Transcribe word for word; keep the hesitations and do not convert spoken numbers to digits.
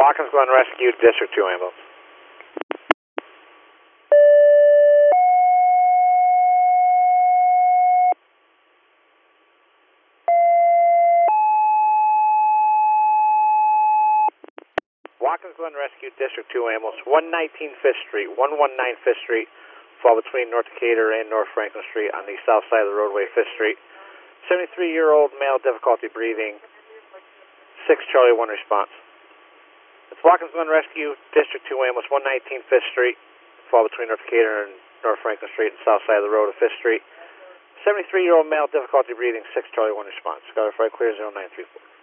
Watkins Glen Rescue, District two ambulance. Watkins Glen Rescue, District two ambulance, one nineteen Fifth Street, one nineteen Fifth Street, fall between North Decatur and North Franklin Street on the south side of the roadway, Fifth Street. seventy-three-year-old male, difficulty breathing, six Charlie one response. It's Watkins Glen Rescue, District two ambulance, one nineteen Fifth Street, fall between North Decatur and North Franklin Street and south side of the road of Fifth Street. seventy-three-year-old male, difficulty breathing, six Charlie one response. Got it right clear, zero nine three four.